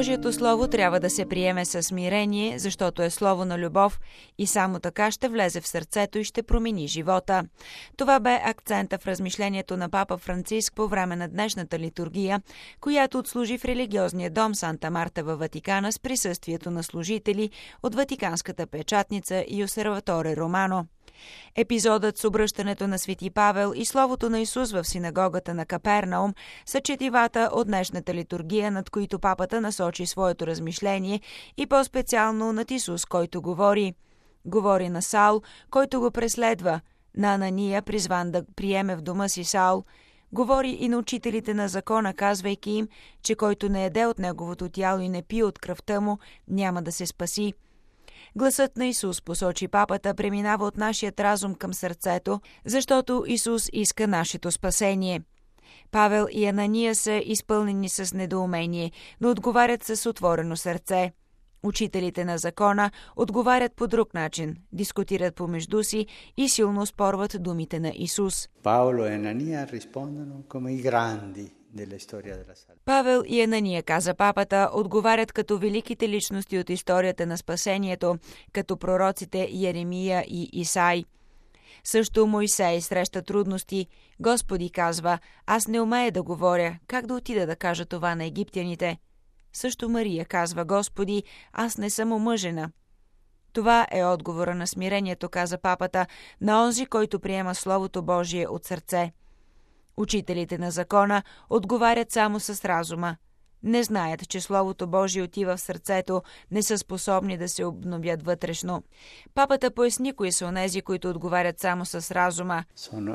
Божието Слово трябва да се приеме със смирение, защото е Слово на любов и само така ще влезе в сърцето и ще промени живота. Това бе акцента в размишлението на папа Франциск по време на днешната литургия, която отслужи в религиозния дом Санта Марта във Ватикана с присъствието на служители от Ватиканската печатница и Осерваторе Романо. Епизодът с обръщането на Свети Павел и Словото на Исус в синагогата на Капернаум са четивата от днешната литургия, над които папата насочи своето размишление и по-специално над Исус, който говори. Говори на Саул, който го преследва, на Анания, призван да приеме в дома си Саул. Говори и на учителите на закона, казвайки им, че който не яде от неговото тяло и не пие от кръвта му, няма да се спаси. Гласът на Исус, посочи папата, преминава от нашият разум към сърцето, защото Исус иска нашето спасение. Павел и Анания са изпълнени с недоумение, но отговарят с отворено сърце. Учителите на закона отговарят по друг начин, дискутират помежду си и силно спорват думите на Исус. Пауло и Анания респондоно come i grandi. Павел и Анания, каза папата, отговарят като великите личности от историята на спасението, като пророците Йеремия и Исай. Също Мойсей среща трудности. Господи, казва, аз не умея да говоря, как да отида да кажа това на египтяните? Също Мария казва, Господи, аз не съм омъжена. Това е отговора на смирението, каза папата, на онзи, който приема Словото Божие от сърце. Учителите на закона отговарят само с разума. Не знаят, че Словото Божие отива в сърцето, не са способни да се обновят вътрешно. Папата поясни кои са онези, които отговарят само с разума.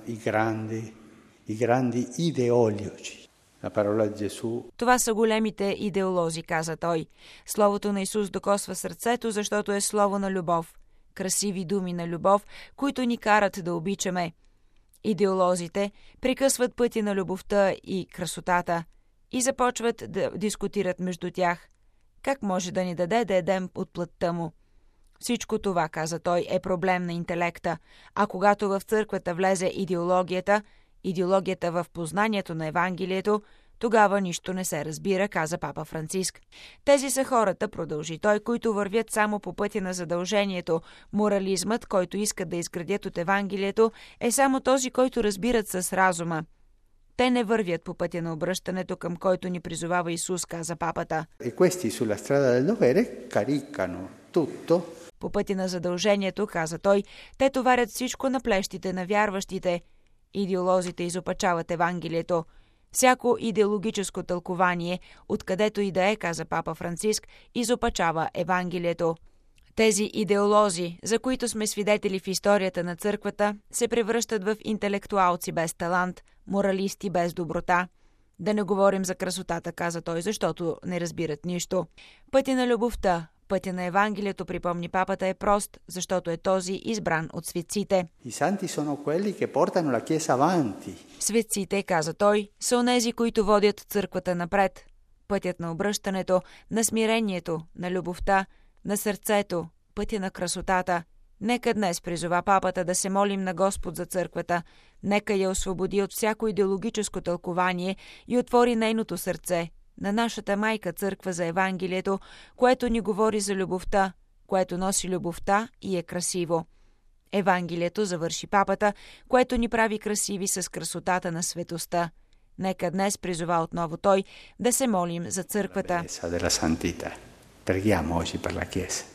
Това са големите идеолози, каза той. Словото на Исус докосва сърцето, защото е слово на любов. Красиви думи на любов, които ни карат да обичаме. Идеолозите прекъсват пътя на любовта и красотата и започват да дискутират между тях. Как може да ни даде да едем от плътта му? Всичко това, каза той, е проблем на интелекта, а когато в църквата влезе идеологията в познанието на Евангелието, тогава нищо не се разбира, каза папа Франциск. Тези са хората, продължи той, които вървят само по пътя на задължението. Морализмът, който искат да изградят от Евангелието, е само този, който разбират с разума. Те не вървят по пътя на обръщането, към който ни призовава Исус, каза папата. По пътя на задължението, каза той, те товарят всичко на плещите на вярващите. Идеолозите изопачават Евангелието. Всяко идеологическо тълкование, откъдето и да е, каза папа Франциск, изопачава Евангелието. Тези идеолози, за които сме свидетели в историята на църквата, се превръщат в интелектуалци без талант, моралисти без доброта. Да не говорим за красотата, каза той, защото не разбират нищо. Пътя на любовта, пътя на Евангелието, припомни папата, е прост, защото е този избран от светците. Светците, каза той, са онези, които водят църквата напред. Пътят на обръщането, на смирението, на любовта, на сърцето, пътя на красотата. Нека днес призова папата да се молим на Господ за църквата. Нека я освободи от всяко идеологическо тълкование и отвори нейното сърце на нашата майка църква за Евангелието, което ни говори за любовта, което носи любовта и е красиво. Евангелието, завърши папата, което ни прави красиви с красотата на светостта. Нека днес призова отново той да се молим за църквата.